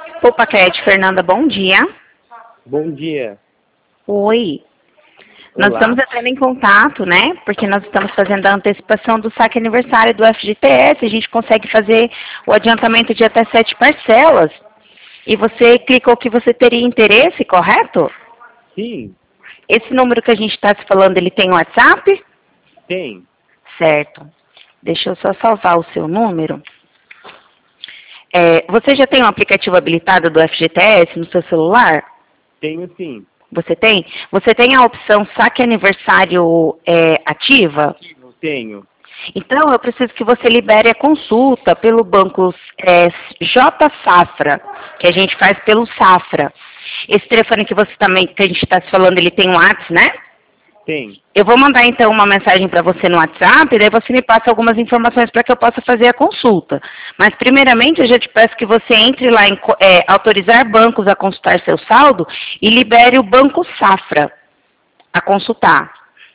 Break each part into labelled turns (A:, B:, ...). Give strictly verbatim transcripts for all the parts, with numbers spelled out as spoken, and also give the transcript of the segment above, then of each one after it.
A: O paquete, Fernanda, bom dia.
B: Bom dia.
A: Oi. Nós
B: Olá.
A: estamos entrando em contato, né? Porque nós estamos fazendo a antecipação do saque aniversário do F G T S. A gente consegue fazer o adiantamento de até sete parcelas. E você clicou que você teria interesse, correto?
B: Sim,
A: Esse número que a gente está se falando, ele tem WhatsApp?
B: tem.
A: Certo. Deixa eu só salvar o seu número. É, você já tem um aplicativo habilitado do F G T S no seu celular?
B: Tenho sim.
A: Você tem? Você tem a opção saque aniversário é, ativa?
B: Eu tenho.
A: Então, eu preciso que você libere a consulta pelo banco é, J Safra, que a gente faz pelo Safra. Esse telefone que você também, que a gente está se falando, ele tem um WhatsApp, né?
B: Tem.
A: Eu vou mandar então uma mensagem para você no WhatsApp, daí você me passa algumas informações para que eu possa fazer a consulta. Mas primeiramente eu já te peço que você entre lá em é, autorizar bancos a consultar seu saldo e libere o Banco Safra a consultar.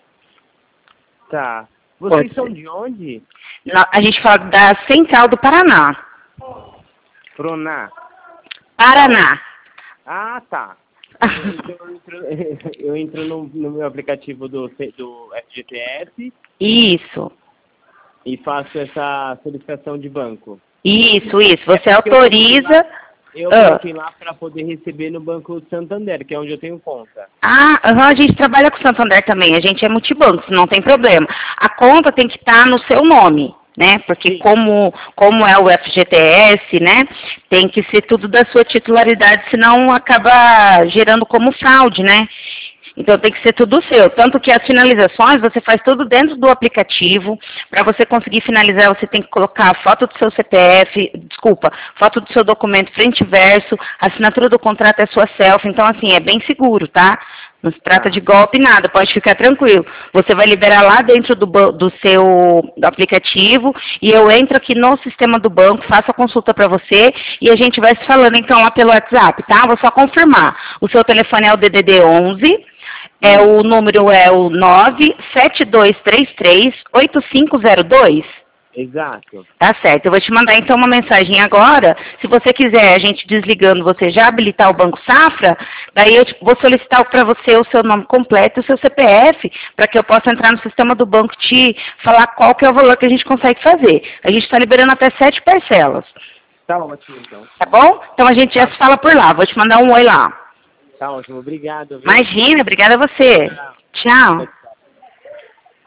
B: Tá.
A: Pode
B: Vocês
A: ser.
B: são de onde?
A: Na- A gente fala da Central do Paraná.
B: Proná.
A: Paraná.
B: Ah, tá. Então, eu entro, eu entro no, no meu aplicativo do, C- do F G T S
A: Isso.
B: e faço essa solicitação de banco.
A: Isso, isso. Você
B: É porque eu coloquei
A: autoriza.
B: lá- Eu
A: Ah.
B: coloquei lá para poder receber no Banco Santander, que é onde eu tenho conta.
A: Ah, aham, a gente trabalha com o Santander também, a gente é multibanco, não tem problema. A conta tem que estar no seu nome, né? Porque
B: Sim.
A: como, como é o F G T S, né? Tem que ser tudo da sua titularidade, senão acaba gerando como fraude, né? Então tem que ser tudo seu. Tanto que as finalizações você faz tudo dentro do aplicativo. Para você conseguir finalizar, você tem que colocar a foto do seu C P F, desculpa, foto do seu documento frente e verso, a assinatura do contrato é sua selfie. Então, assim, é bem seguro, tá? Não se trata
B: Tá.
A: de golpe, nada, pode ficar tranquilo. Você vai liberar lá dentro do, ban- do seu do aplicativo e eu entro aqui no sistema do banco, faço a consulta para você e a gente vai se falando então lá pelo WhatsApp, tá? Vou só confirmar. O seu telefone é o D D D onze. É, o número é o nove sete dois três três oito cinco zero dois.
B: Exato.
A: Tá certo. Eu vou te mandar então uma mensagem agora. Se você quiser, a gente desligando, você já habilitar o Banco Safra, daí eu te- vou solicitar para você o seu nome completo e o seu C P F, para que eu possa entrar no sistema do banco e te falar qual que é o valor que a gente consegue fazer. A gente está liberando até sete parcelas.
B: Tá ótimo, então.
A: Tá bom? Então a gente já se fala por lá. Vou te mandar um oi lá.
B: Tá ótimo. Obrigado, viu?
A: Imagina, obrigada a você.
B: Tchau.
A: Tchau.